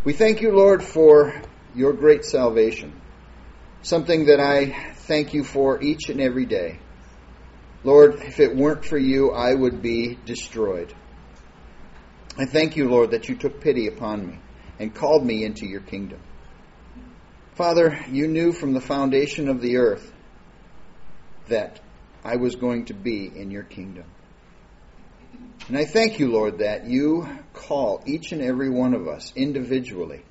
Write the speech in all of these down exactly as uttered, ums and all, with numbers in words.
We thank you, Lord, for your great salvation, something that I thank you for each and every day. Lord, if it weren't for you, I would be destroyed. I thank you, Lord, that you took pity upon me and called me into your kingdom. Father, you knew from the foundation of the earth that I was going to be in your kingdom. And I thank you, Lord, that you call each and every one of us individually.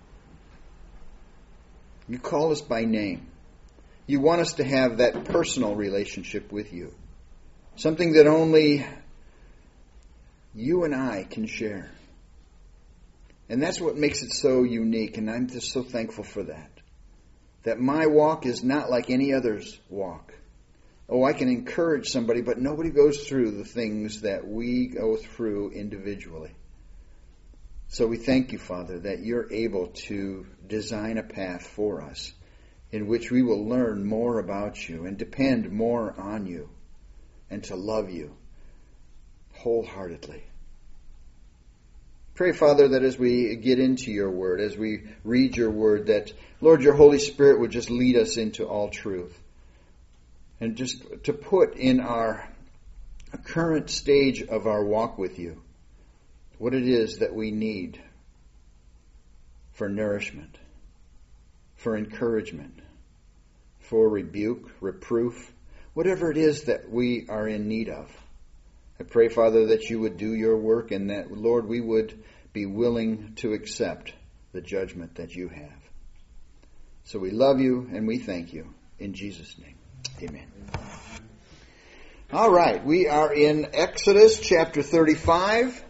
You call us by name. You want us to have that personal relationship with you. Something that only you and I can share. And that's what makes it so unique, and I'm just so thankful for that. That my walk is not like any other's walk. Oh, I can encourage somebody, but nobody goes through the things that we go through individually. So we thank you, Father, that you're able to design a path for us in which we will learn more about you and depend more on you and to love you wholeheartedly. Pray, Father, that as we get into your word, as we read your word, that, Lord, your Holy Spirit would just lead us into all truth. And just to put in our current stage of our walk with you what it is that we need for nourishment, for encouragement, for rebuke, reproof, whatever it is that we are in need of. I pray, Father, that you would do your work and that, Lord, we would be willing to accept the judgment that you have. So we love you and we thank you. In Jesus' name, amen. All right, we are in Exodus chapter thirty-five.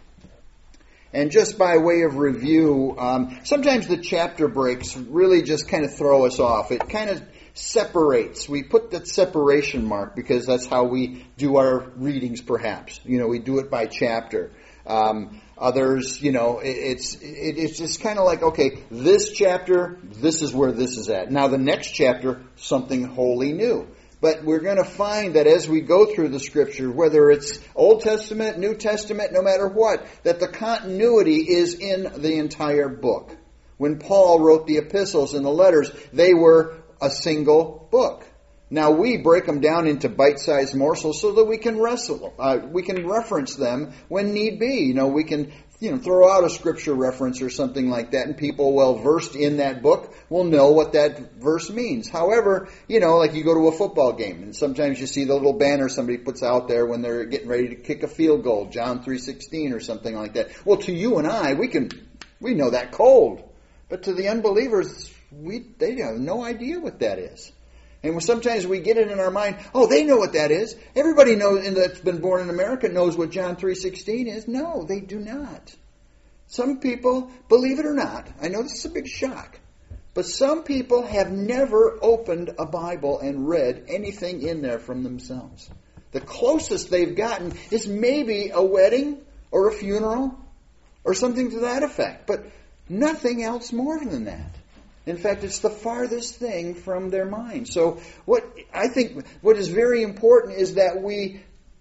And just by way of review, um, sometimes the chapter breaks really just kind of throw us off. It kind of separates. We put that separation mark because that's how we do our readings, perhaps. You know, we do it by chapter. Um, others, you know, it, it's it, it's just kind of like, okay, this chapter, this is where this is at. Now the next chapter, something wholly new. But we're going to find that as we go through the Scripture, whether it's Old Testament, New Testament, no matter what, that the continuity is in the entire book. When Paul wrote the epistles and the letters, they were a single book. Now we break them down into bite-sized morsels so that we can wrestle, uh, we can reference them when need be. You know, we can, you know, throw out a scripture reference or something like that, and people well versed in that book will know what that verse means. However, you know, like you go to a football game, and sometimes you see the little banner somebody puts out there when they're getting ready to kick a field goal, John three sixteen or something like that. Well, to you and I, we can we know that cold, but to the unbelievers, we they have no idea what that is. And sometimes we get it in our mind, oh, they know what that is. Everybody knows, and that's been born in America knows what John three sixteen is. No, they do not. Some people, believe it or not, I know this is a big shock, but some people have never opened a Bible and read anything in there from themselves. The closest they've gotten is maybe a wedding or a funeral or something to that effect, but nothing else more than that. In fact, it's the farthest thing from their mind. So what I think what is very important is that we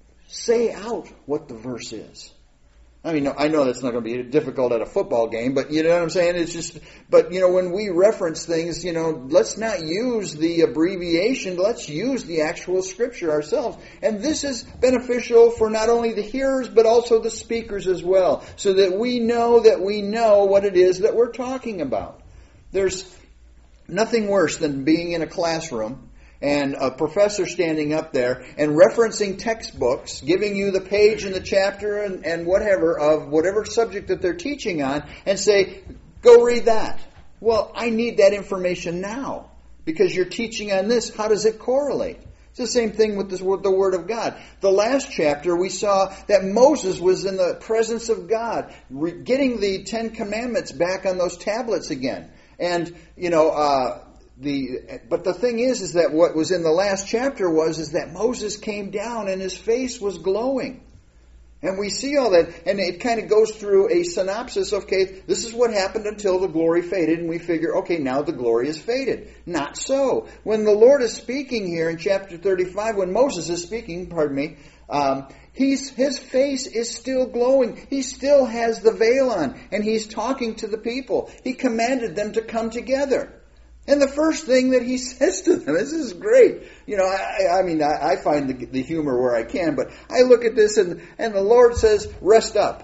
say out what the verse is. I mean, I know that's not going to be difficult at a football game, but you know what I'm saying? It's just, but you know, when we reference things, you know, let's not use the abbreviation, let's use the actual scripture ourselves. And this is beneficial for not only the hearers, but also the speakers as well, so that we know that we know what it is that we're talking about. There's nothing worse than being in a classroom and a professor standing up there and referencing textbooks, giving you the page and the chapter and, and whatever of whatever subject that they're teaching on, and say, go read that. Well, I need that information now because you're teaching on this. How does it correlate? It's the same thing with, this, with the Word of God. The last chapter we saw that Moses was in the presence of God, re- getting the Ten Commandments back on those tablets again. And, you know, uh, the but the thing is, is that what was in the last chapter was, is that Moses came down and his face was glowing. And we see all that, and it kind of goes through a synopsis of, okay, this is what happened until the glory faded, and we figure, okay, now the glory is faded. Not so. When the Lord is speaking here in chapter thirty-five, when Moses is speaking, pardon me, um, He's, his face is still glowing. He still has the veil on, and he's talking to the people. He commanded them to come together. And the first thing that he says to them, this is great. You know, I, I mean, I, I find the, the humor where I can, but I look at this and, and the Lord says, rest up.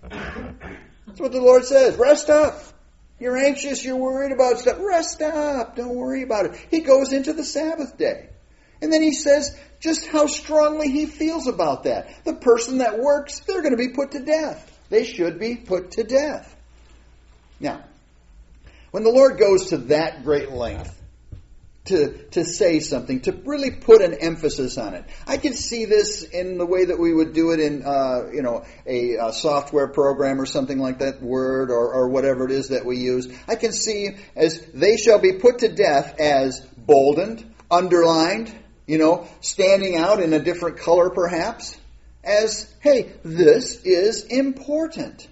That's what the Lord says. Rest up. You're anxious. You're worried about stuff. Rest up. Don't worry about it. He goes into the Sabbath day. And then he says just how strongly he feels about that. The person that works, they're going to be put to death. They should be put to death. Now, when the Lord goes to that great length to, to say something, to really put an emphasis on it, I can see this in the way that we would do it in uh, you know a, a software program or something like that, Word or, or whatever it is that we use. I can see as they shall be put to death as boldened, underlined, you know, standing out in a different color perhaps, as, hey, this is important.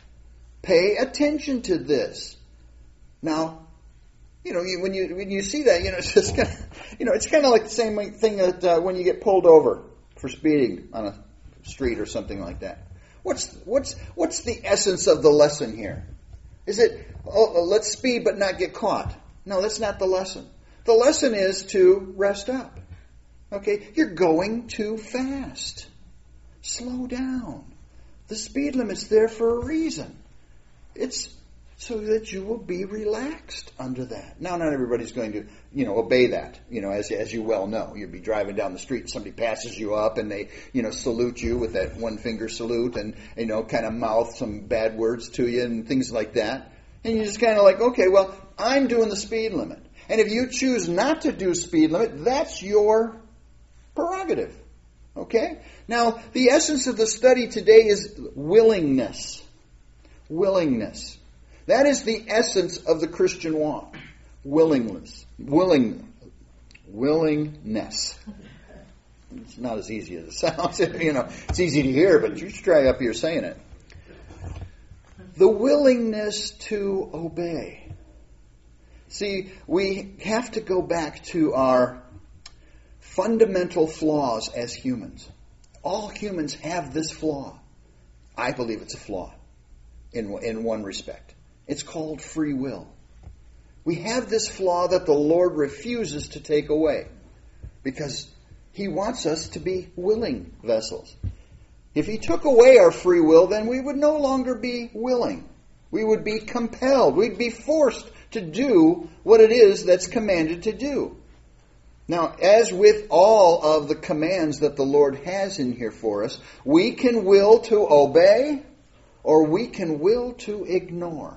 Pay attention to this. Now, you know, you, when you when you see that, you know, it's just kind of, you know, it's kind of like the same thing that uh, when you get pulled over for speeding on a street or something like that. What's what's what's the essence of the lesson here? Is it oh, let's speed but not get caught? No, that's not the lesson. The lesson is to rest up. Okay, you're going too fast. Slow down. The speed limit's there for a reason. It's so that you will be relaxed under that. Now, not everybody's going to, you know, obey that. You know, as as you well know, you'll be driving down the street, somebody passes you up, and they, you know, salute you with that one finger salute, and you know, kind of mouth some bad words to you and things like that. And you're just kind of like, okay, well, I'm doing the speed limit, and if you choose not to do speed limit, that's your prerogative. Okay? Now, the essence of the study today is willingness. Willingness. That is the essence of the Christian walk. Willingness. Willing. Willingness. It's not as easy as it sounds. You know, it's easy to hear, but you should try up here saying it. The willingness to obey. See, we have to go back to our fundamental flaws as humans. All humans have this flaw. I believe it's a flaw in, in one respect. It's called free will. We have this flaw that the Lord refuses to take away because He wants us to be willing vessels. If He took away our free will, then we would no longer be willing. We would be compelled. We'd be forced to do what it is that's commanded to do. Now, as with all of the commands that the Lord has in here for us, we can will to obey or we can will to ignore.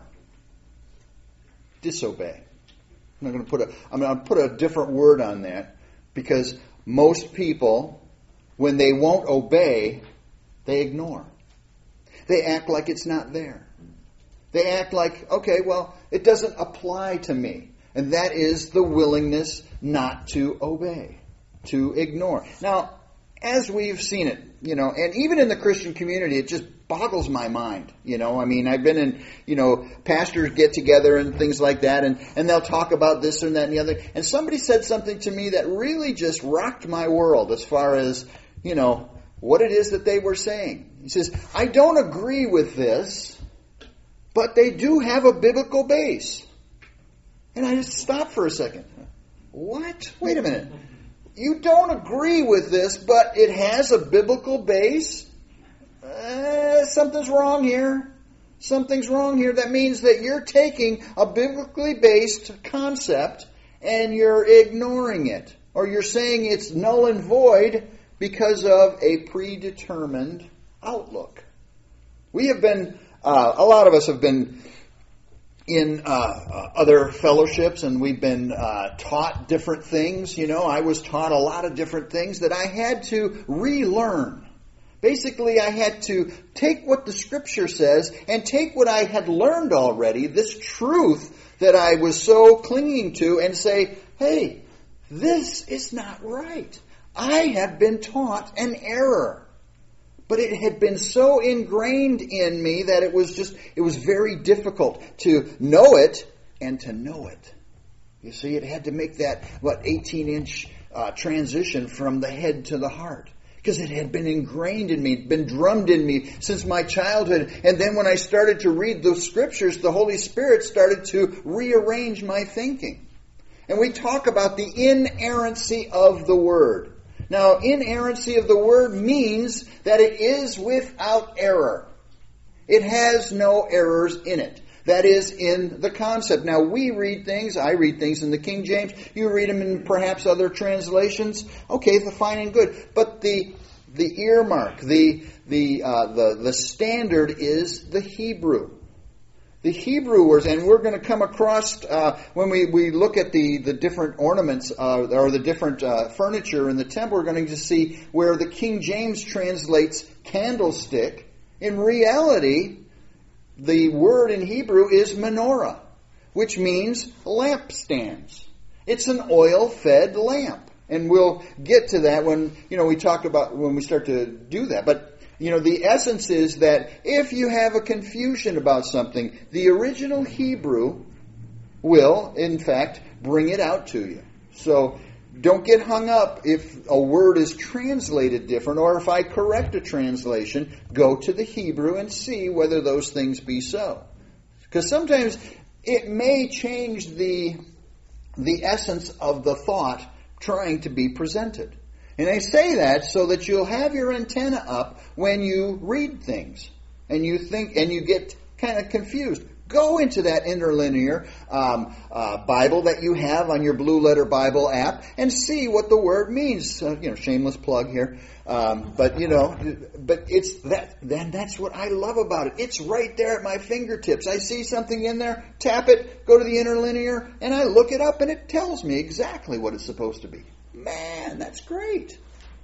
Disobey. I'm not going to put a I'm going to put a different word on that because most people, when they won't obey, they ignore. They act like it's not there. They act like, okay, well, it doesn't apply to me. And that is the willingness not to obey, to ignore. Now, as we've seen it, you know, and even in the Christian community, it just boggles my mind. You know, I mean, I've been in, you know, pastors get together and things like that, and, and they'll talk about this and that and the other. And somebody said something to me that really just rocked my world as far as, you know, what it is that they were saying. He says, I don't agree with this, but they do have a biblical base. And I just stopped for a second. What? Wait a minute. You don't agree with this, but it has a biblical base? Uh, something's wrong here. Something's wrong here. That means that you're taking a biblically based concept and you're ignoring it. Or you're saying it's null and void because of a predetermined outlook. We have been, uh, a lot of us have been in uh, uh, other fellowships, and we've been uh, taught different things. You know, I was taught a lot of different things that I had to relearn. Basically, I had to take what the Scripture says and take what I had learned already, this truth that I was so clinging to, and say, hey, this is not right. I have been taught an error. But it had been so ingrained in me that it was just, it was very difficult to know it and to know it. You see, it had to make that, what, eighteen-inch uh, transition from the head to the heart. Because it had been ingrained in me, been drummed in me since my childhood. And then when I started to read those scriptures, the Holy Spirit started to rearrange my thinking. And we talk about the inerrancy of the Word. Now, inerrancy of the Word means that it is without error. It has no errors in it. That is in the concept. Now, we read things, I read things in the King James, you read them in perhaps other translations. Okay, the fine and good. But the the earmark, the the uh, the the standard is the Hebrew. The Hebrew words, and we're going to come across, uh, when we, we look at the, the different ornaments, uh, or the different uh, furniture in the temple, we're going to see where the King James translates candlestick. In reality, the word in Hebrew is menorah, which means lampstands. It's an oil-fed lamp. And we'll get to that when, you know, we talk about, when we start to do that. But, you know, the essence is that if you have a confusion about something, the original Hebrew will, in fact, bring it out to you. So don't get hung up if a word is translated different, or if I correct a translation, go to the Hebrew and see whether those things be so. Because sometimes it may change the, the essence of the thought trying to be presented. And I say that so that you'll have your antenna up when you read things and you think and you get kind of confused. Go into that interlinear um, uh, Bible that you have on your Blue Letter Bible app and see what the word means. Uh, you know, shameless plug here, um, but you know, but it's that. Then that's what I love about it. It's right there at my fingertips. I see something in there, tap it, go to the interlinear, and I look it up, and it tells me exactly what it's supposed to be. Man, that's great.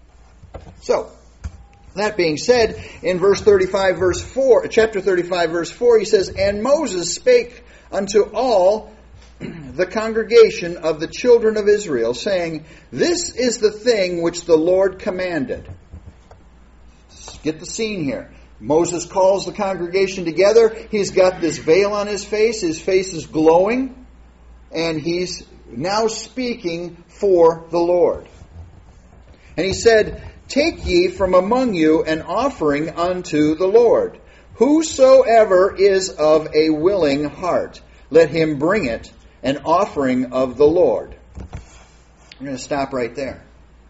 So, that being said, in verse thirty-five, verse four, chapter thirty-five, verse four, he says, "And Moses spake unto all the congregation of the children of Israel, saying, This is the thing which the Lord commanded." Get the scene here. Moses calls the congregation together. He's got this veil on his face. His face is glowing. And he's now speaking for the Lord. And he said, "Take ye from among you an offering unto the Lord. Whosoever is of a willing heart, let him bring it, an offering of the Lord." I'm going to stop right there.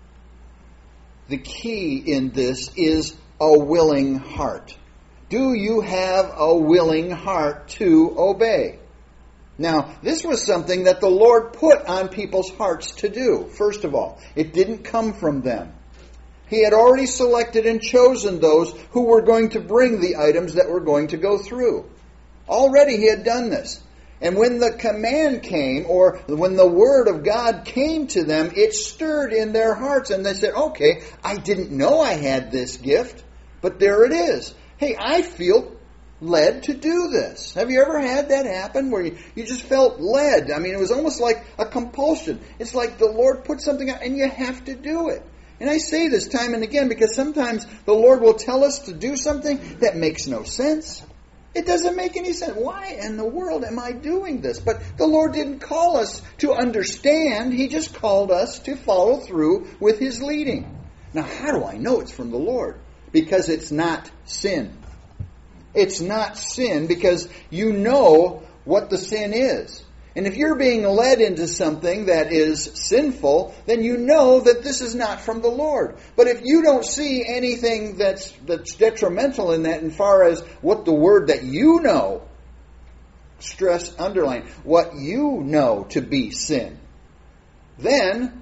The key in this is a willing heart. Do you have a willing heart to obey? Now, this was something that the Lord put on people's hearts to do, first of all. It didn't come from them. He had already selected and chosen those who were going to bring the items that were going to go through. Already he had done this. And when the command came, or when the word of God came to them, it stirred in their hearts. And they said, okay, I didn't know I had this gift, but there it is. Hey, I feel led to do this. Have you ever had that happen where you, you just felt led? I mean, it was almost like a compulsion. It's like the Lord put something out and you have to do it. And I say this time and again because sometimes the Lord will tell us to do something that makes no sense. It doesn't make any sense. Why in the world am I doing this? But the Lord didn't call us to understand. He just called us to follow through with His leading. Now, how do I know it's from the Lord? Because it's not sin. It's not sin because you know what the sin is. And if you're being led into something that is sinful, then you know that this is not from the Lord. But if you don't see anything that's that's detrimental in that, as far as what the word that you know, stress, underline, what you know to be sin, then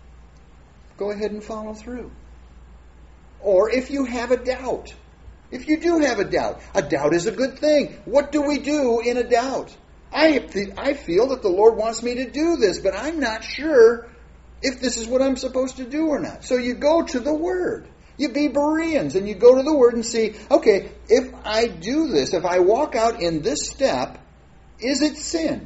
go ahead and follow through. Or if you have a doubt, if you do have a doubt, a doubt is a good thing. What do we do in a doubt? I, I feel that the Lord wants me to do this, but I'm not sure if this is what I'm supposed to do or not. So you go to the Word. You be Bereans, and you go to the Word and see, okay, if I do this, if I walk out in this step, is it sin?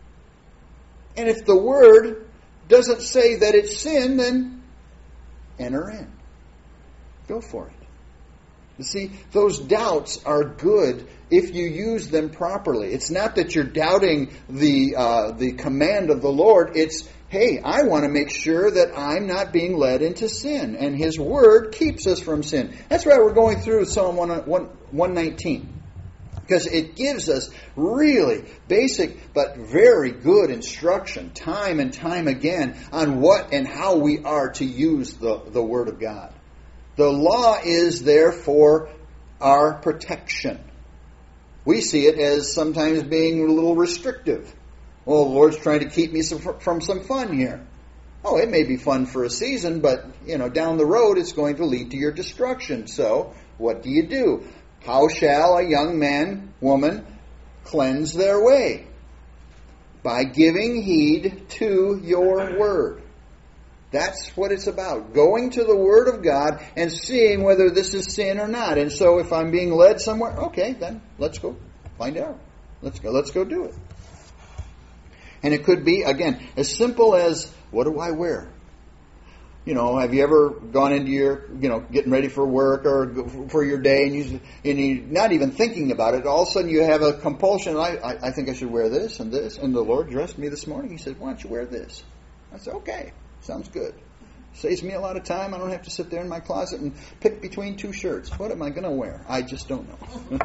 And if the Word doesn't say that it's sin, then enter in. Go for it. You see, those doubts are good if you use them properly. It's not that you're doubting the uh, the command of the Lord. It's, hey, I want to make sure that I'm not being led into sin. And His Word keeps us from sin. That's why we're going through Psalm one nineteen. Because it gives us really basic but very good instruction time and time again on what and how we are to use the, the Word of God. The law is there for our protection. We see it as sometimes being a little restrictive. Well, the Lord's trying to keep me some, from some fun here. Oh, it may be fun for a season, but you know, down the road it's going to lead to your destruction. So, what do you do? How shall a young man, woman, cleanse their way? By giving heed to your word. That's what it's about. Going to the Word of God and seeing whether this is sin or not. And so if I'm being led somewhere, okay, then let's go find out. Let's go, let's go do it. And it could be, again, as simple as, what do I wear? You know, have you ever gone into your, you know, getting ready for work or for your day, and, you, and you're not even thinking about it, all of a sudden you have a compulsion, I, I, I think I should wear this and this, and the Lord dressed me this morning. He said, why don't you wear this? I said, okay, sounds good. Saves me a lot of time. I don't have to sit there in my closet and pick between two shirts. What am I going to wear? I just don't know.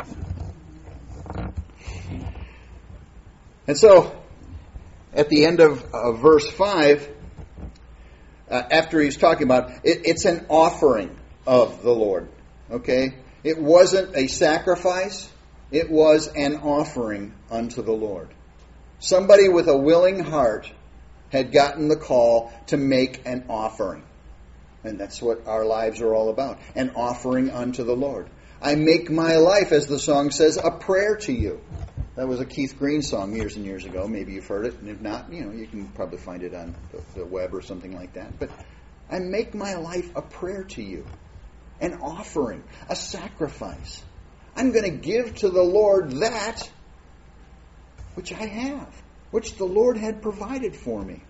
And so, at the end of uh, verse five, Uh, after he's talking about it, it's an offering of the Lord. Okay? It wasn't a sacrifice. It was an offering unto the Lord. Somebody with a willing heart had gotten the call to make an offering. And that's what our lives are all about. An offering unto the Lord. I make my life, as the song says, a prayer to you. That was a Keith Green song years and years ago. Maybe you've heard it. And if not, you know, you can probably find it on the, the web or something like that. But I make my life a prayer to you. An offering. A sacrifice. I'm going to give to the Lord that which I have. Which the Lord had provided for me.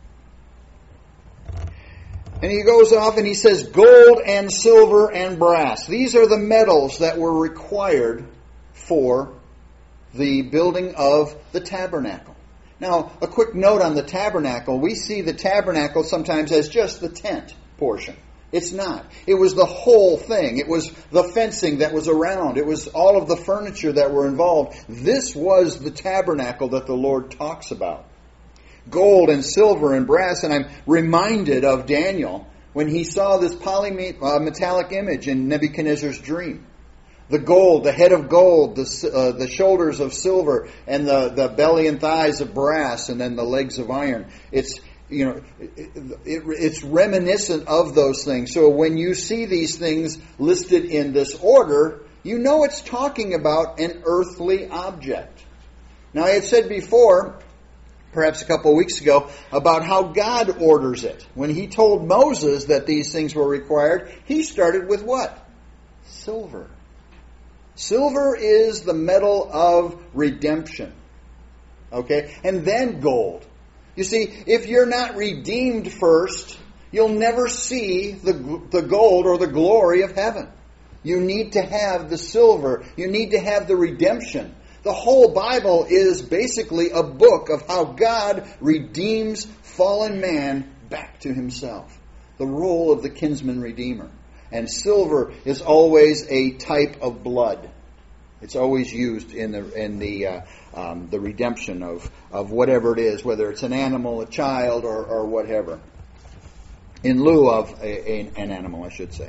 And he goes off and he says, gold and silver and brass. These are the metals that were required for the building of the tabernacle. Now, a quick note on the tabernacle. We see the tabernacle sometimes as just the tent portion. It's not. It was the whole thing. It was the fencing that was around. It was all of the furniture that were involved. This was the tabernacle that the Lord talks about. Gold and silver and brass. And I'm reminded of Daniel when he saw this polymetallic image in Nebuchadnezzar's dream. The gold, the head of gold, the uh, the shoulders of silver, and the, the belly and thighs of brass, and then the legs of iron. It's you know it, it, it's reminiscent of those things. So when you see these things listed in this order, you know it's talking about an earthly object. Now I had said before, perhaps a couple of weeks ago, about how God orders it. When He told Moses that these things were required, He started with what? Silver. Silver is the metal of redemption. Okay? And then gold. You see, if you're not redeemed first, you'll never see the, the gold or the glory of heaven. You need to have the silver. You need to have the redemption. The whole Bible is basically a book of how God redeems fallen man back to Himself. The role of the kinsman redeemer. And silver is always a type of blood. It's always used in the in the uh, um, the redemption of, of whatever it is, whether it's an animal, a child, or, or whatever. In lieu of a, a, an animal, I should say.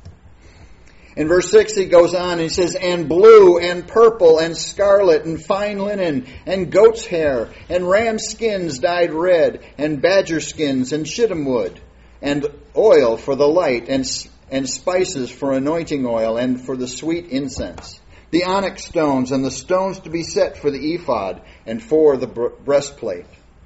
In verse six, he goes on and he says, and blue and purple and scarlet and fine linen and goat's hair and ram skins dyed red and badger skins and shittim wood and oil for the light and and spices for anointing oil and for the sweet incense, the onyx stones and the stones to be set for the ephod and for the breastplate.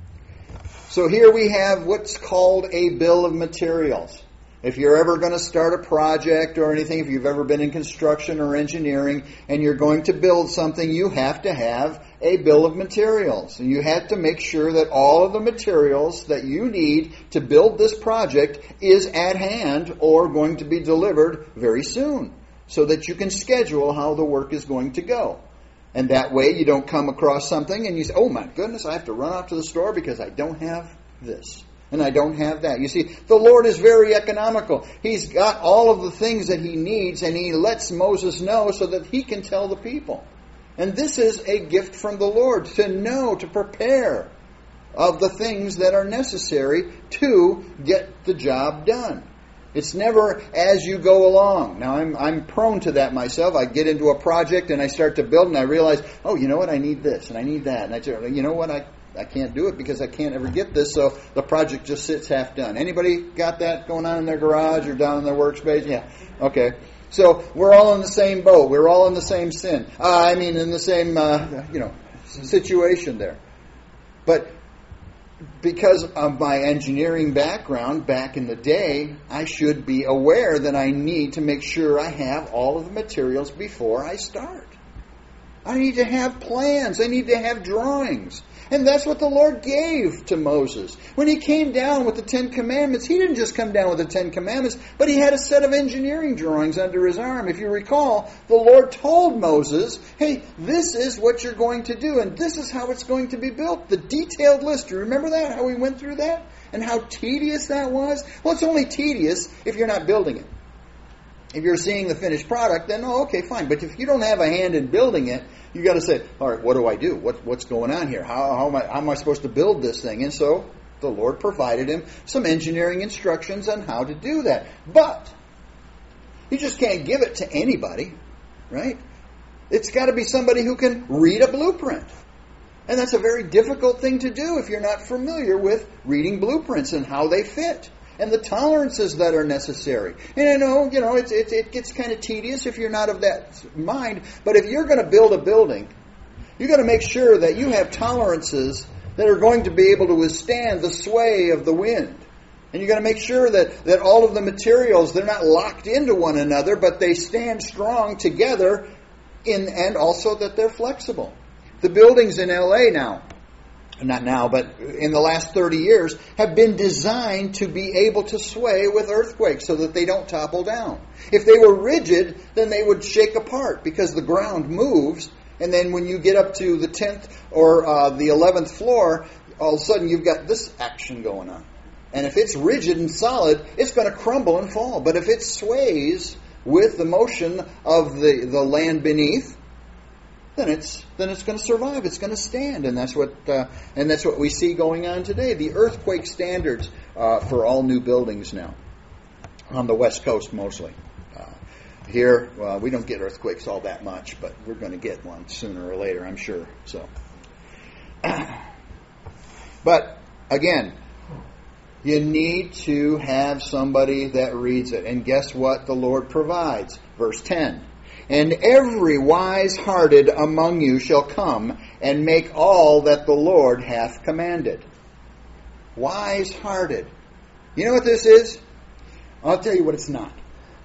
So here we have what's called a bill of materials. If you're ever going to start a project or anything, if you've ever been in construction or engineering and you're going to build something, you have to have a bill of materials. And you have to make sure that all of the materials that you need to build this project is at hand or going to be delivered very soon, so that you can schedule how the work is going to go. And that way you don't come across something and you say, oh my goodness, I have to run out to the store because I don't have this. and I don't have that. You see, the Lord is very economical. He's got all of the things that he needs, and he lets Moses know so that he can tell the people. And this is a gift from the Lord, to know, to prepare of the things that are necessary to get the job done. It's never as you go along. Now, I'm I'm prone to that myself. I get into a project and I start to build and I realize, oh, you know what, I need this and I need that. And I say, you know what, I, I can't do it because I can't ever get this, so the project just sits half done. Anybody got that going on in their garage or down in their workspace? Yeah. Okay. So we're all in the same boat. We're all in the same sin. Uh, I mean, in the same, uh, you know, situation there. But because of my engineering background back in the day, I should be aware that I need to make sure I have all of the materials before I start. I need to have plans. I need to have drawings. And that's what the Lord gave to Moses. When he came down with the Ten Commandments, he didn't just come down with the Ten Commandments, but he had a set of engineering drawings under his arm. If you recall, the Lord told Moses, hey, this is what you're going to do, and this is how it's going to be built. The detailed list. Do you remember that? How we went through that? And how tedious that was? Well, it's only tedious if you're not building it. If you're seeing the finished product, then, oh, okay, fine. But if you don't have a hand in building it, you got to say, all right, what do I do? What, what's going on here? How, how, am I, how am I supposed to build this thing? And so the Lord provided him some engineering instructions on how to do that. But you just can't give it to anybody, right? It's got to be somebody who can read a blueprint. And that's a very difficult thing to do if you're not familiar with reading blueprints and how they fit. And the tolerances that are necessary. And I know, you know, it's, it, it gets kind of tedious if you're not of that mind. But if you're going to build a building, you've got to make sure that you have tolerances that are going to be able to withstand the sway of the wind. And you've got to make sure that, that all of the materials, they're not locked into one another, but they stand strong together, in, and also that they're flexible. The buildings in L A now, not now, but in the last thirty years, have been designed to be able to sway with earthquakes so that they don't topple down. If they were rigid, then they would shake apart because the ground moves, and then when you get up to the tenth or uh, the eleventh floor, all of a sudden you've got this action going on. And if it's rigid and solid, it's going to crumble and fall. But if it sways with the motion of the, the land beneath, then it's then it's going to survive. It's going to stand, and that's what uh, and that's what we see going on today. The earthquake standards uh, for all new buildings now, on the West Coast mostly. Uh, here, well, we don't get earthquakes all that much, but we're going to get one sooner or later, I'm sure. So, but again, you need to have somebody that reads it, and guess what? The Lord provides. Verse ten. And every wise-hearted among you shall come and make all that the Lord hath commanded. Wise-hearted. You know what this is? I'll tell you what it's not.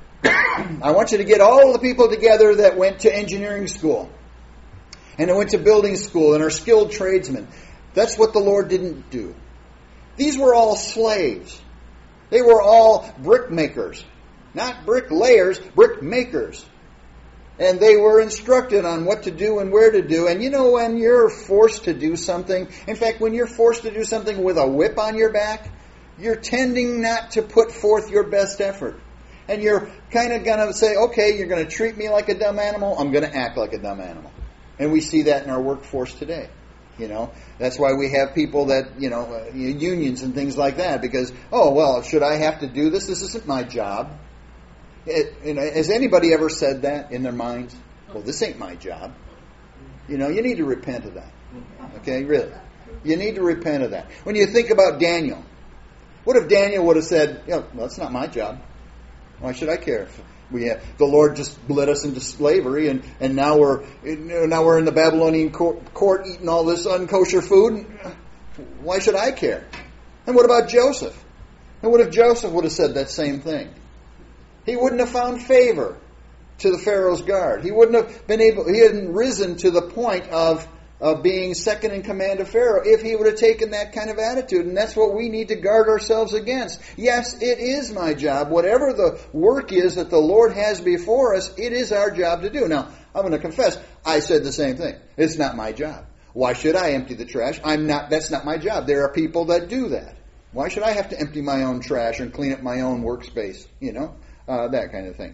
I want you to get all the people together that went to engineering school and that went to building school and are skilled tradesmen. That's what the Lord didn't do. These were all slaves. They were all brick makers. Not bricklayers, brick makers. And they were instructed on what to do and where to do. And you know, when you're forced to do something, in fact, when you're forced to do something with a whip on your back, you're tending not to put forth your best effort. And you're kind of going to say, okay, you're going to treat me like a dumb animal, I'm going to act like a dumb animal. And we see that in our workforce today. You know, that's why we have people that, you know, uh, unions and things like that. Because, oh, well, should I have to do this? This isn't my job. It, you know, has anybody ever said that in their minds? Well, this ain't my job. You know, you need to repent of that. Okay, really. You need to repent of that. When you think about Daniel, what if Daniel would have said, you know, well, that's not my job. Why should I care? We have, the Lord just led us into slavery, and, and now we're now we're in the Babylonian court, court eating all this unkosher food. Why should I care? And what about Joseph? And what if Joseph would have said that same thing? He wouldn't have found favor to the Pharaoh's guard. He wouldn't have been able, he hadn't risen to the point of, of being second in command of Pharaoh if he would have taken that kind of attitude. And that's what we need to guard ourselves against. Yes, it is my job. Whatever the work is that the Lord has before us, it is our job to do. Now, I'm going to confess, I said the same thing. It's not my job. Why should I empty the trash? I'm not, that's not my job. There are people that do that. Why should I have to empty my own trash and clean up my own workspace? You know, uh, that kind of thing.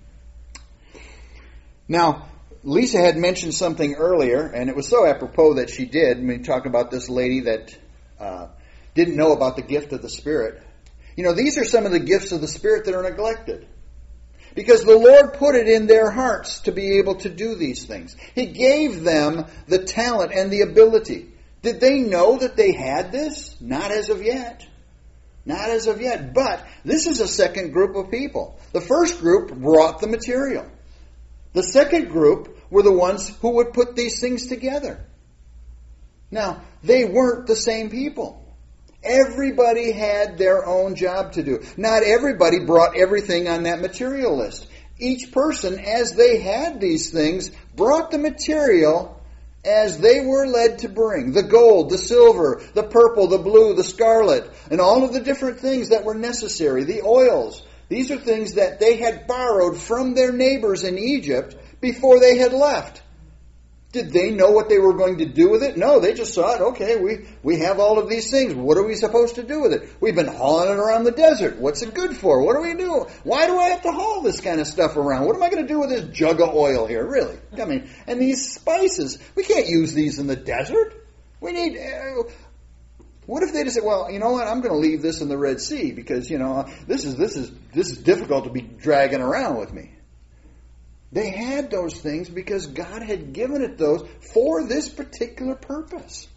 Now, Lisa had mentioned something earlier, and it was so apropos that she did. I mean, talking about this lady that uh, didn't know about the gift of the Spirit. You know, these are some of the gifts of the Spirit that are neglected. Because the Lord put it in their hearts to be able to do these things. He gave them the talent and the ability. Did they know that they had this? Not as of yet. Not as of yet. But this is a second group of people. The first group brought the material. The second group were the ones who would put these things together. Now, they weren't the same people. Everybody had their own job to do. Not everybody brought everything on that material list. Each person, as they had these things, brought the material as they were led to bring. The gold, the silver, the purple, the blue, the scarlet, and all of the different things that were necessary. The oils. These are things that they had borrowed from their neighbors in Egypt before they had left. Did they know what they were going to do with it? No, they just saw it. Okay, we, we have all of these things. What are we supposed to do with it? We've been hauling it around the desert. What's it good for? What do we do? Why do I have to haul this kind of stuff around? What am I going to do with this jug of oil here? Really? I mean, and these spices, we can't use these in the desert. We need... Uh, what if they just said, well, you know what, I'm going to leave this in the Red Sea because, you know, this is this is this is difficult to be dragging around with me. They had those things because God had given it those for this particular purpose.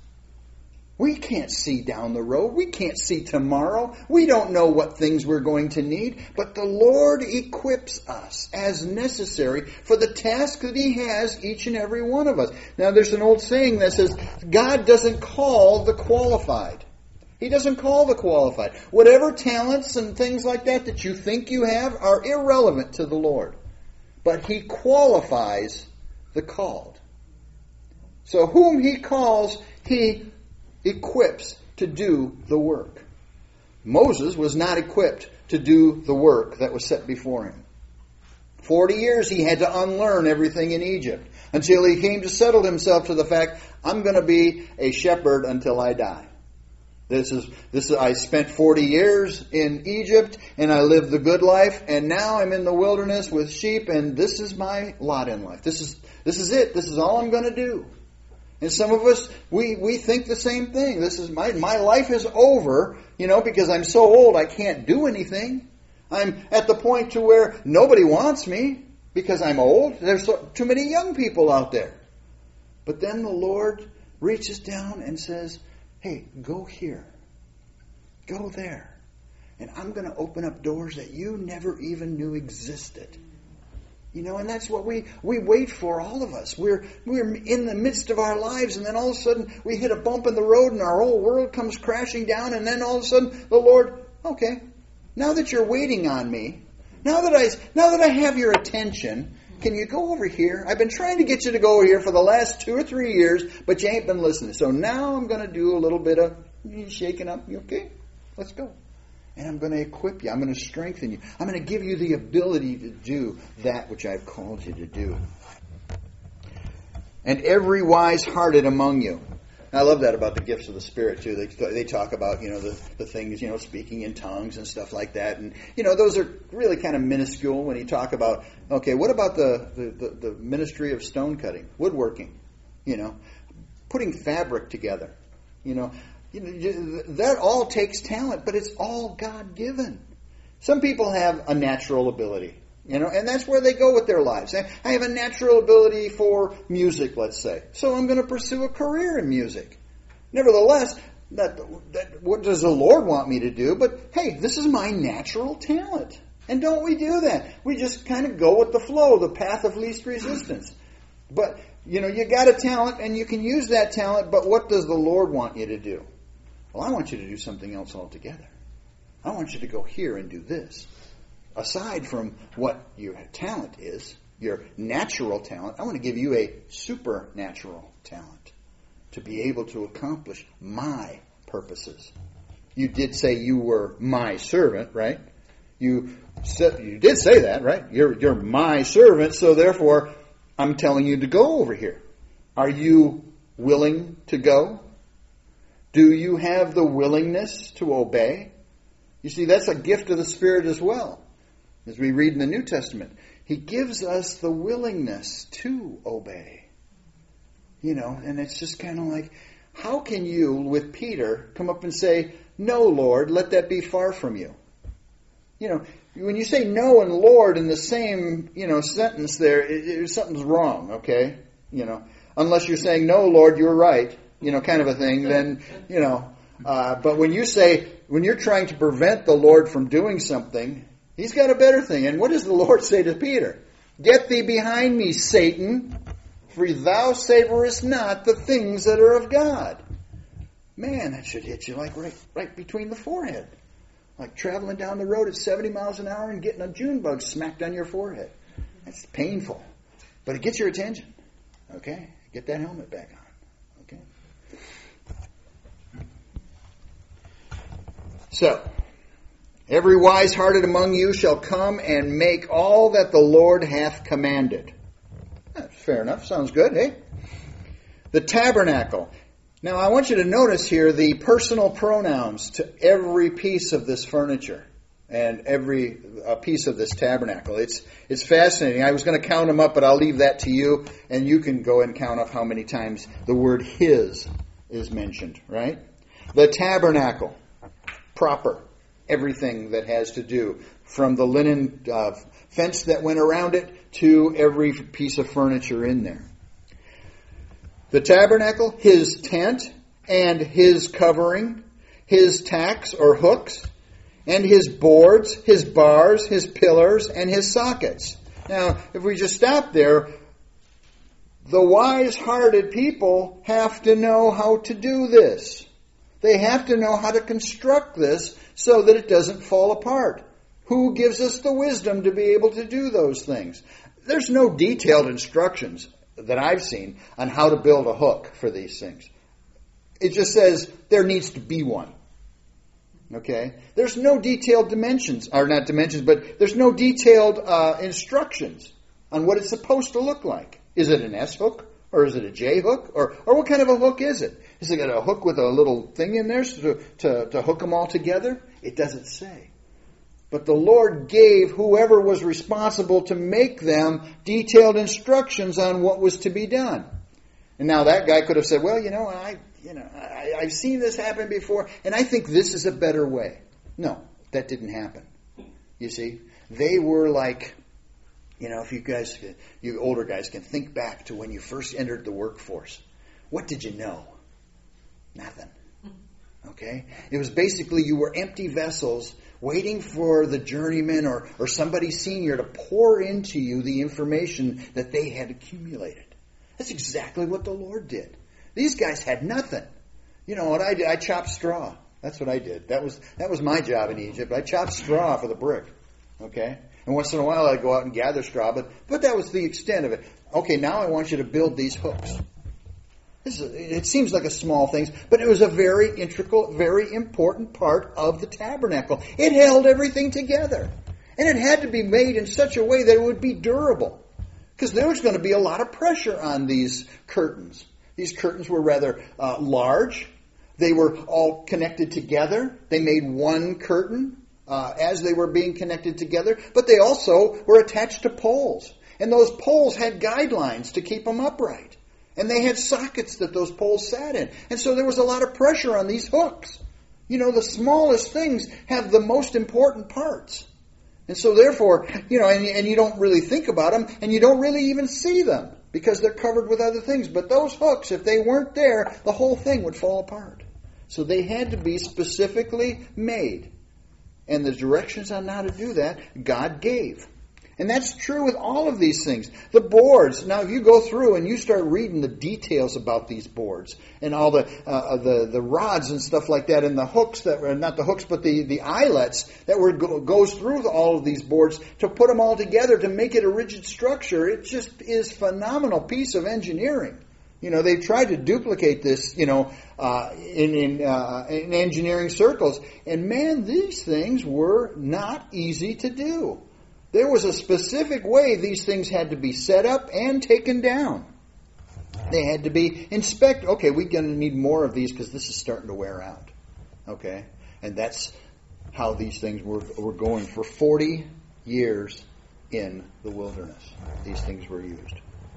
We can't see down the road. We can't see tomorrow. We don't know what things we're going to need. But the Lord equips us as necessary for the task that He has each and every one of us. Now, there's an old saying that says, God doesn't call the qualified. He doesn't call the qualified. Whatever talents and things like that that you think you have are irrelevant to the Lord. But He qualifies the called. So whom He calls, He equips to do the work. Moses was not equipped to do the work that was set before him. Forty years he had to unlearn everything in Egypt until he came to settle himself to the fact, I'm going to be a shepherd until I die. This is this is I spent forty years in Egypt and I lived the good life, and now I'm in the wilderness with sheep, and this is my lot in life. This is this is it. This is all I'm going to do. And some of us, we, we think the same thing. This is my my life is over, you know, because I'm so old I can't do anything. I'm at the point to where nobody wants me because I'm old. There's so, too many young people out there. But then the Lord reaches down and says, hey, go here. Go there. And I'm going to open up doors that you never even knew existed. You know, and that's what we, we wait for, all of us. We're we're in the midst of our lives, and then all of a sudden we hit a bump in the road and our whole world comes crashing down, and then all of a sudden the Lord, okay, now that you're waiting on me, now that I now that I have your attention, can you go over here? I've been trying to get you to go over here for the last two or three years, but you ain't been listening. So now I'm going to do a little bit of shaking up. You okay? Let's go. And I'm going to equip you. I'm going to strengthen you. I'm going to give you the ability to do that which I've called you to do. And every wise-hearted among you. I love that about the gifts of the Spirit, too. They they talk about, you know, the, the things, you know, speaking in tongues and stuff like that. And, you know, those are really kind of minuscule when you talk about, okay, what about the, the, the, the ministry of stone cutting, woodworking, you know, putting fabric together, you know. You know, that all takes talent, but it's all God-given. Some people have a natural ability, you know, and that's where they go with their lives. I have a natural ability for music, let's say, so I'm going to pursue a career in music. Nevertheless, that, that what does the Lord want me to do? But hey, this is my natural talent. And don't we do that? We just kind of go with the flow, the path of least resistance. But, you know, you got a talent and you can use that talent, but what does the Lord want you to do? Well, I want you to do something else altogether. I want you to go here and do this. Aside from what your talent is, your natural talent, I want to give you a supernatural talent to be able to accomplish my purposes. You did say you were my servant, right? You said, you did say that, right? You're, you're my servant, so therefore I'm telling you to go over here. Are you willing to go? Do you have the willingness to obey? You see, that's a gift of the Spirit as well. As we read in the New Testament, He gives us the willingness to obey. You know, and it's just kind of like, how can you, with Peter, come up and say, "No, Lord, let that be far from you"? You know, when you say "no" and "Lord" in the same, you know, sentence there, it, it, something's wrong, okay? You know, unless you're saying, "No, Lord, you're right," you know, kind of a thing, then, you know. Uh, but when you say, when you're trying to prevent the Lord from doing something, He's got a better thing. And what does the Lord say to Peter? "Get thee behind me, Satan, for thou savorest not the things that are of God." Man, that should hit you like right, right between the forehead. Like traveling down the road at seventy miles an hour and getting a June bug smacked on your forehead. That's painful. But it gets your attention. Okay? Get that helmet back on. Okay? So, every wise-hearted among you shall come and make all that the Lord hath commanded. That's fair enough. Sounds good, eh? The tabernacle. Now, I want you to notice here the personal pronouns to every piece of this furniture and every uh, piece of this tabernacle. It's it's fascinating. I was going to count them up, but I'll leave that to you, and you can go and count up how many times the word "his" is mentioned, right? The tabernacle, proper, everything that has to do, from the linen uh, fence that went around it to every piece of furniture in there. The tabernacle, His tent and His covering, His tacks or hooks, and His boards, His bars, His pillars, and His sockets. Now, if we just stop there, the wise-hearted people have to know how to do this. They have to know how to construct this so that it doesn't fall apart. Who gives us the wisdom to be able to do those things? There's no detailed instructions that I've seen on how to build a hook for these things. It just says there needs to be one. Okay? There's no detailed dimensions, or not dimensions, but there's no detailed uh, instructions on what it's supposed to look like. Is it an S hook? Or is it a J hook? Or or what kind of a hook is it? Is it got a hook with a little thing in there to, to, to hook them all together? It doesn't say. But the Lord gave whoever was responsible to make them detailed instructions on what was to be done. And now that guy could have said, well, you know, I, you know, I, I've seen this happen before, and I think this is a better way. No, that didn't happen. You see, they were like, you know, if you guys, you older guys can think back to when you first entered the workforce. What did you know? Nothing. Okay? It was basically you were empty vessels waiting for the journeyman or, or somebody senior to pour into you the information that they had accumulated. That's exactly what the Lord did. These guys had nothing. You know what I did? I chopped straw. That's what I did. That was that was my job in Egypt. I chopped straw for the brick. Okay? And once in a while I'd go out and gather straw, but, but that was the extent of it. Okay, now I want you to build these hooks. This is, it seems like a small thing, but it was a very integral, very important part of the tabernacle. It held everything together. And it had to be made in such a way that it would be durable. Because there was going to be a lot of pressure on these curtains. These curtains were rather uh, large. They were all connected together. They made one curtain uh, as they were being connected together. But they also were attached to poles. And those poles had guidelines to keep them upright. And they had sockets that those poles sat in. And so there was a lot of pressure on these hooks. You know, the smallest things have the most important parts. And so therefore, you know, and, and you don't really think about them, and you don't really even see them, because they're covered with other things. But those hooks, if they weren't there, the whole thing would fall apart. So they had to be specifically made. And the directions on how to do that, God gave. And that's true with all of these things. The boards. Now, if you go through and you start reading the details about these boards and all the uh, the the rods and stuff like that, and the hooks that were not the hooks, but the the eyelets that were goes through all of these boards to put them all together to make it a rigid structure, it just is a phenomenal piece of engineering. You know, they've tried to duplicate this, you know, uh, in in, uh, in engineering circles, and man, these things were not easy to do. There was a specific way these things had to be set up and taken down. They had to be inspected. Okay, we're going to need more of these because this is starting to wear out. Okay? And that's how these things were, were going for forty years in the wilderness. These things were used.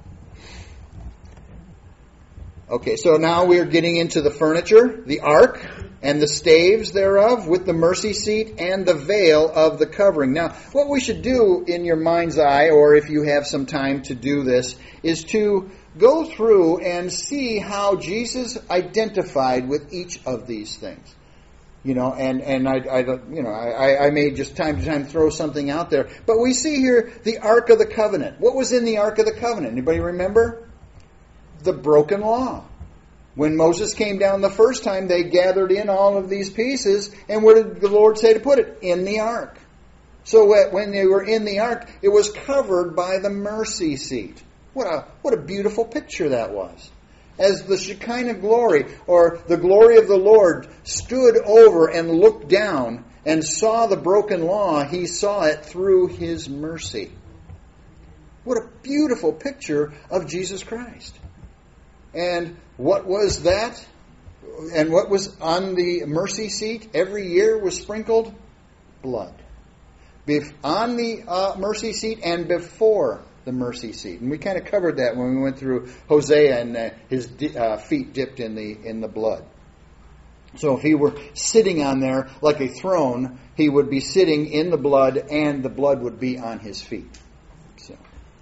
Okay, so now we're getting into the furniture, the ark, and the staves thereof, with the mercy seat and the veil of the covering. Now, what we should do in your mind's eye, or if you have some time to do this, is to go through and see how Jesus identified with each of these things. You know, and, and I, I you know, I, I may just time to time throw something out there. But we see here the Ark of the Covenant. What was in the Ark of the Covenant? Anybody remember? The broken law. When Moses came down the first time, they gathered in all of these pieces, and where did the Lord say to put it? In the ark. So when they were in the ark, it was covered by the mercy seat. What a what a beautiful picture that was. As the Shekinah glory, or the glory of the Lord, stood over and looked down and saw the broken law, he saw it through his mercy. What a beautiful picture of Jesus Christ. And what was that? And what was on the mercy seat every year was sprinkled? Blood. Bef- on the uh, mercy seat and before the mercy seat. And we kind of covered that when we went through Hosea and uh, his di- uh, feet dipped in the in the blood. So if he were sitting on there like a throne, he would be sitting in the blood and the blood would be on his feet. So.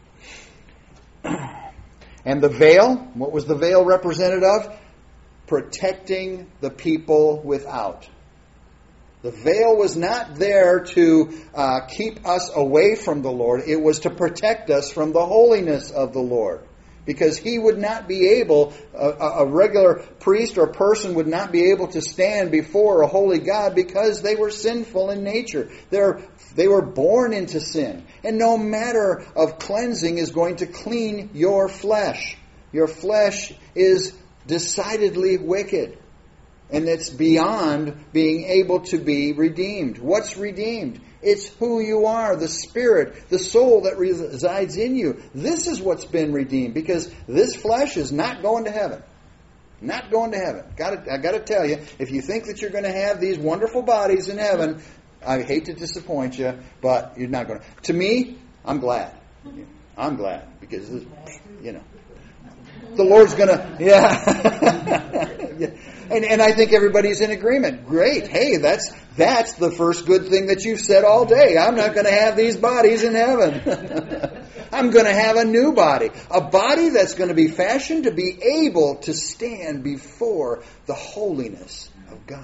And the veil, what was the veil represented of? Protecting the people without. The veil was not there to uh, keep us away from the Lord. It was to protect us from the holiness of the Lord. Because he would not be able, a, a regular priest or person would not be able to stand before a holy God because they were sinful in nature. They're, they were born into sin. And no matter of cleansing is going to clean your flesh. Your flesh is decidedly wicked. And it's beyond being able to be redeemed. What's redeemed? It's who you are, the spirit, the soul that resides in you. This is what's been redeemed, because this flesh is not going to heaven. Not going to heaven. Got I got to tell you, if you think that you're going to have these wonderful bodies in heaven, I hate to disappoint you, but you're not going to. To me, I'm glad. I'm glad, because, you know, the Lord's going to, yeah. yeah. And and I think everybody's in agreement. Great. Hey, that's that's the first good thing that you've said all day. I'm not going to have these bodies in heaven. I'm going to have a new body. A body that's going to be fashioned to be able to stand before the holiness of God.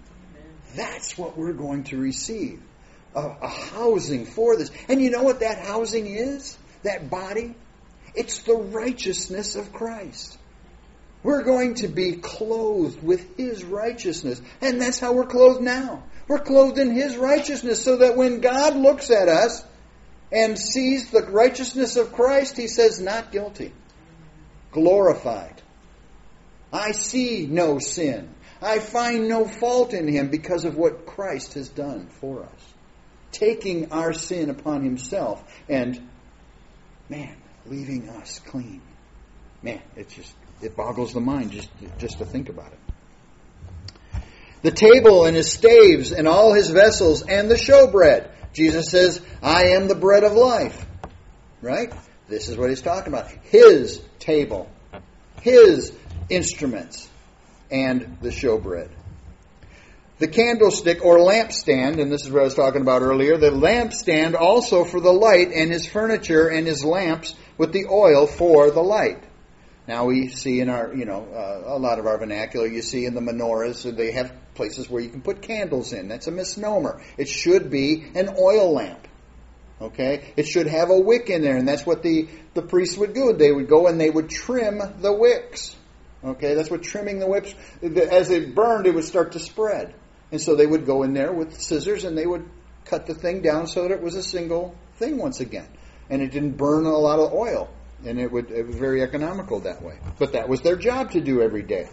That's what we're going to receive. A, a housing for this. And you know what that housing is? That body? It's the righteousness of Christ. We're going to be clothed with His righteousness. And that's how we're clothed now. We're clothed in His righteousness so that when God looks at us and sees the righteousness of Christ, He says, not guilty. Glorified. I see no sin. I find no fault in Him because of what Christ has done for us. Taking our sin upon Himself and, man, leaving us clean. Man, it's just... It boggles the mind just, just to think about it. The table and his staves and all his vessels and the showbread. Jesus says, I am the bread of life. Right? This is what he's talking about. His table. His instruments. And the showbread. The candlestick or lampstand, and this is what I was talking about earlier, the lampstand also for the light, and his furniture and his lamps with the oil for the light. Now we see in our, you know, uh, a lot of our vernacular, you see in the menorahs, they have places where you can put candles in. That's a misnomer. It should be an oil lamp. Okay? It should have a wick in there, and that's what the, the priests would do. They would go and they would trim the wicks. Okay? That's what trimming the wicks, as it burned, it would start to spread. And so they would go in there with scissors and they would cut the thing down so that it was a single thing once again. And it didn't burn a lot of oil. And it, would, it was very economical that way. But that was their job to do every day.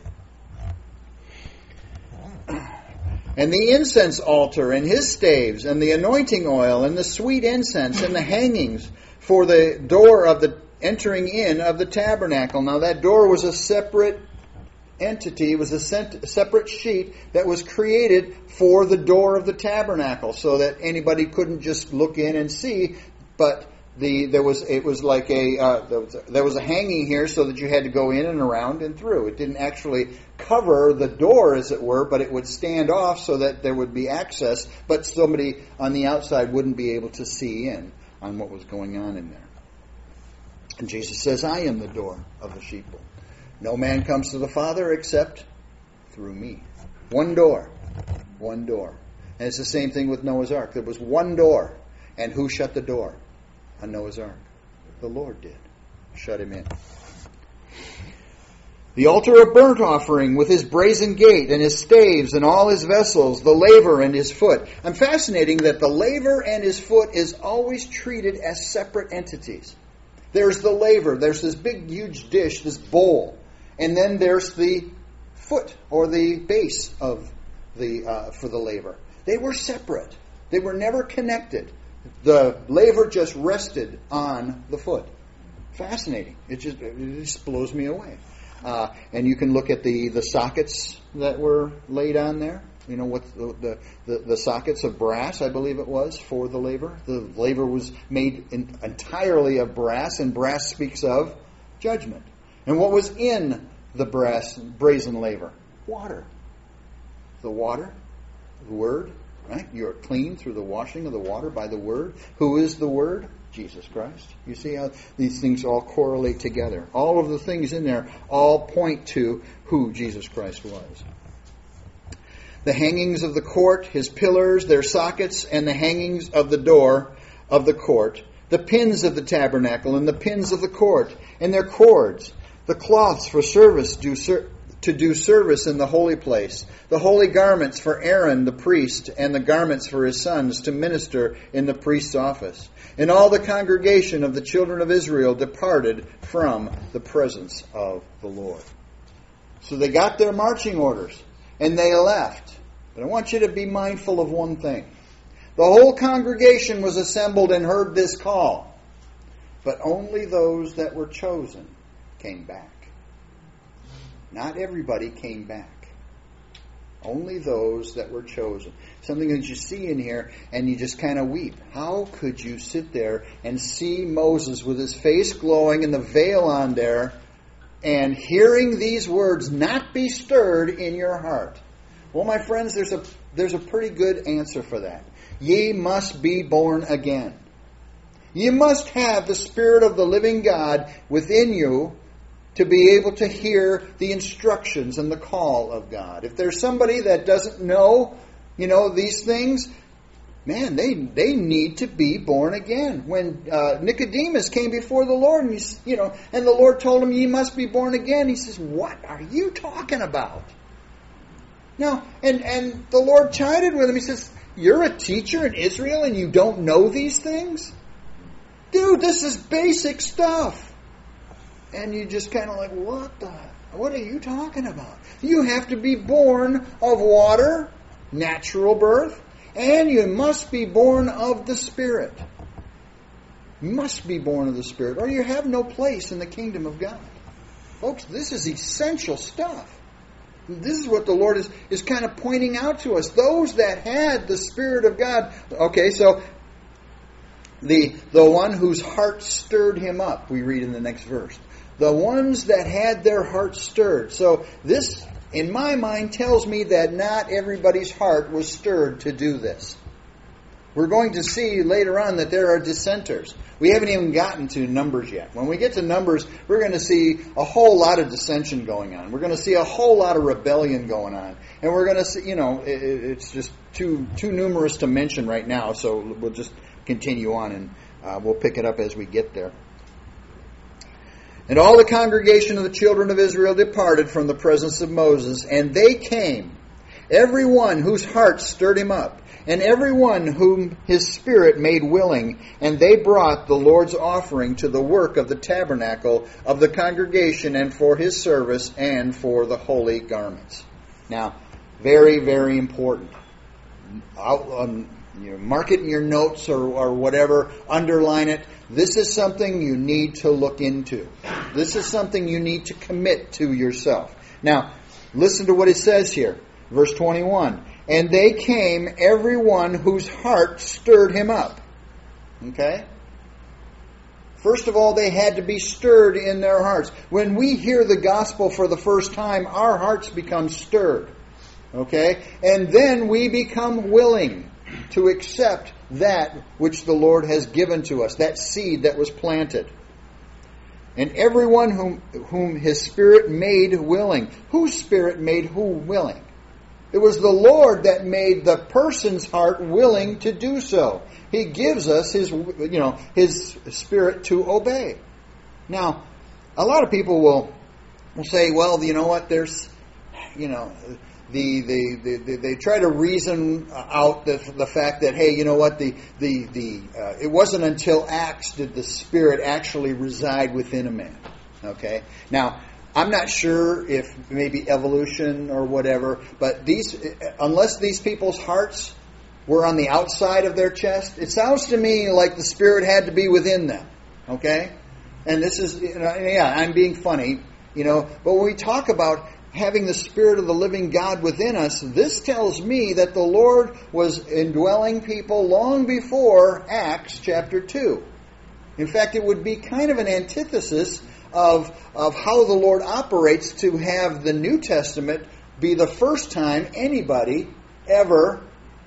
And the incense altar and his staves and the anointing oil and the sweet incense and the hangings for the door of the entering in of the tabernacle. Now that door was a separate entity. It was a separate sheet that was created for the door of the tabernacle, so that anybody couldn't just look in and see. But the there was it was like a uh, there, was a there was a hanging here, so that you had to go in and around and through. It didn't actually cover the door, as it were, but it would stand off so that there would be access, but somebody on the outside wouldn't be able to see in on what was going on in there. And Jesus says, "I am the door of the sheepfold. No man comes to the Father except through me." One door. One door. And it's the same thing with Noah's Ark. There was one door. And who shut the door on Noah's Ark? The Lord did. Shut him in. The altar of burnt offering with his brazen gate and his staves and all his vessels, the laver and his foot. I'm fascinating that the laver and his foot is always treated as separate entities. There's the laver. There's this big, huge dish, this bowl. And then there's the foot or the base of the uh, for the laver. They were separate. They were never connected. The laver just rested on the foot. Fascinating. It just, it just blows me away. Uh, and you can look at the, the sockets that were laid on there. You know, what the, the, the sockets of brass, I believe it was, for the laver. The laver was made in, entirely of brass, and brass speaks of judgment. And what was in the brass brazen laver? Water. The water, the Word, right? You are clean through the washing of the water by the Word. Who is the Word? Jesus Christ. You see how these things all correlate together. All of the things in there all point to who Jesus Christ was. The hangings of the court, his pillars, their sockets, and the hangings of the door of the court, the pins of the tabernacle and the pins of the court, and their cords, the cloths for service do ser- to do service in the holy place, the holy garments for Aaron the priest, and the garments for his sons to minister in the priest's office. And all the congregation of the children of Israel departed from the presence of the Lord. So they got their marching orders, and they left. But I want you to be mindful of one thing. The whole congregation was assembled and heard this call, but only those that were chosen came back. Not everybody came back. Only those that were chosen. Something that you see in here and you just kind of weep. How could you sit there and see Moses with his face glowing and the veil on there, and hearing these words not be stirred in your heart? Well, my friends, there's a there's a pretty good answer for that. Ye must be born again. You must have the Spirit of the living God within you to be able to hear the instructions and the call of God. If there's somebody that doesn't know, you know, these things, man, they they need to be born again. When uh, Nicodemus came before the Lord, and he, you know, and the Lord told him, "You must be born again," he says, "What are you talking about?" Now, and and the Lord chided with him. He says, "You're a teacher in Israel, and you don't know these things, dude. This is basic stuff." And you just kind of like, what the, what are you talking about? You have to be born of water, natural birth, and you must be born of the Spirit. You must be born of the Spirit, or you have no place in the kingdom of God. Folks, this is essential stuff. This is what the Lord is, is kind of pointing out to us. Those that had the Spirit of God. Okay, so the the one whose heart stirred him up, we read in the next verse. The ones that had their hearts stirred. So this, in my mind, tells me that not everybody's heart was stirred to do this. We're going to see later on that there are dissenters. We haven't even gotten to Numbers yet. When we get to Numbers, we're going to see a whole lot of dissension going on. We're going to see a whole lot of rebellion going on. And we're going to see, you know, it, it's just too too numerous to mention right now, so we'll just continue on and uh, we'll pick it up as we get there. And all the congregation of the children of Israel departed from the presence of Moses, and they came, every one whose heart stirred him up, and every one whom his spirit made willing, and they brought the Lord's offering to the work of the tabernacle of the congregation, and for his service, and for the holy garments. Now, very, very important. I'll, um, you know, mark it in your notes or, or whatever, underline it. This is something you need to look into. This is something you need to commit to yourself. Now, listen to what it says here. Verse twenty-one. And they came, every one whose heart stirred him up. Okay? First of all, they had to be stirred in their hearts. When we hear the gospel for the first time, our hearts become stirred. Okay? And then we become willing to accept that which the Lord has given to us, that seed that was planted. And everyone whom, whom His Spirit made willing. Whose Spirit made who willing? It was the Lord that made the person's heart willing to do so. He gives us His, you know, His Spirit to obey. Now, a lot of people will will say, well, you know what, there's, you know, the the, the, the they try to reason out the the fact that, hey, you know what, the the the uh, it wasn't until Acts did the Spirit actually reside within a man. Okay, now, I'm not sure if maybe evolution or whatever, but these, unless these people's hearts were on the outside of their chest, it sounds to me like the Spirit had to be within them. Okay? And this is, you know, yeah, I'm being funny, you know, but when we talk about having the Spirit of the living God within us, this tells me that the Lord was indwelling people long before Acts chapter two. In fact, it would be kind of an antithesis of, of how the Lord operates to have the New Testament be the first time anybody ever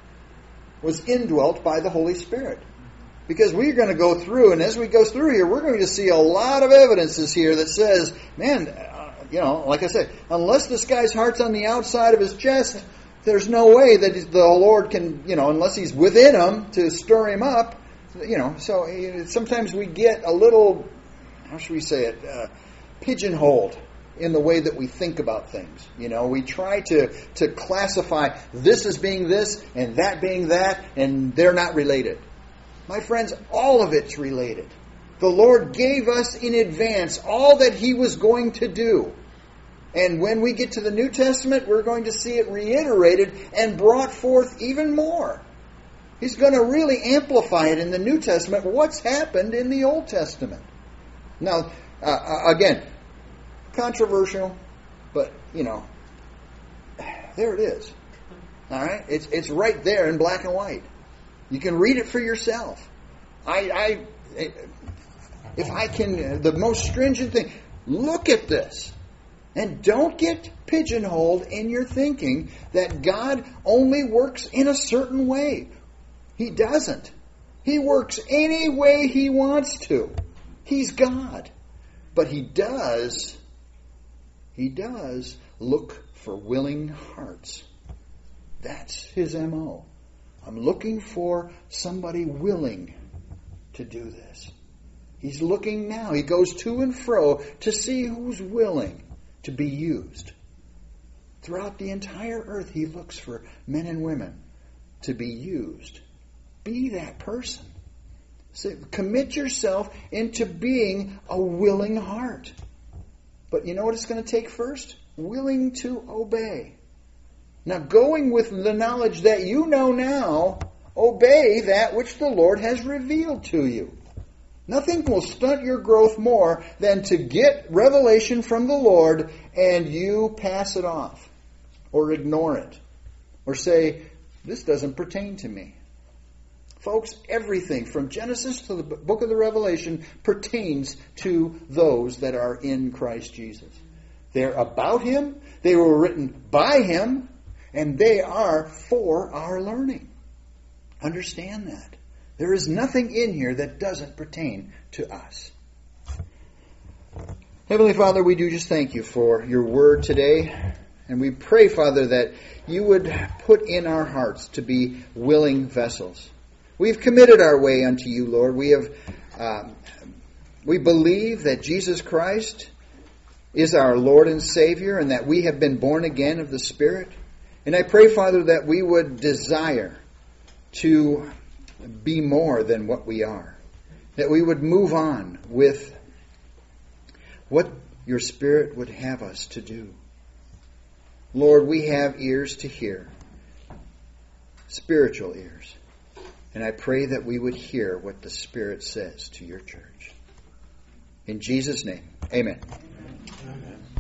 was indwelt by the Holy Spirit. Because we're going to go through, and as we go through here, we're going to see a lot of evidences here that says, man, uh, you know, like I said, unless this guy's heart's on the outside of his chest, there's no way that the Lord can, you know, unless He's within him to stir him up, you know. So uh, sometimes we get a little, how should we say it, uh, pigeonholed in the way that we think about things. You know, we try to, to classify this as being this and that being that, and they're not related. My friends, all of it's related. The Lord gave us in advance all that He was going to do. And when we get to the New Testament, we're going to see it reiterated and brought forth even more. He's going to really amplify it in the New Testament, what's happened in the Old Testament. Now, uh, again, controversial, but, you know, there it is. All right? It's it's right there in black and white. You can read it for yourself. I, I, if I can, the most stringent thing, look at this. And don't get pigeonholed in your thinking that God only works in a certain way. He doesn't. He works any way He wants to. He's God. But He does, He does look for willing hearts. That's His M O. I'm looking for somebody willing to do this. He's looking now. He goes to and fro to see who's willing to be used. Throughout the entire earth, He looks for men and women to be used. Be that person. So commit yourself into being a willing heart. But you know what it's going to take first? Willing to obey. Now, going with the knowledge that you know now, obey that which the Lord has revealed to you. Nothing will stunt your growth more than to get revelation from the Lord and you pass it off or ignore it or say, this doesn't pertain to me. Folks, everything from Genesis to the book of the Revelation pertains to those that are in Christ Jesus. They're about Him, they were written by Him, and they are for our learning. Understand that. There is nothing in here that doesn't pertain to us. Heavenly Father, we do just thank You for Your word today. And we pray, Father, that You would put in our hearts to be willing vessels. We've committed our way unto You, Lord. We have, um, we believe that Jesus Christ is our Lord and Savior and that we have been born again of the Spirit. And I pray, Father, that we would desire to be more than what we are. That we would move on with what Your Spirit would have us to do. Lord, we have ears to hear. Spiritual ears. And I pray that we would hear what the Spirit says to your church. In Jesus' name, amen. Amen.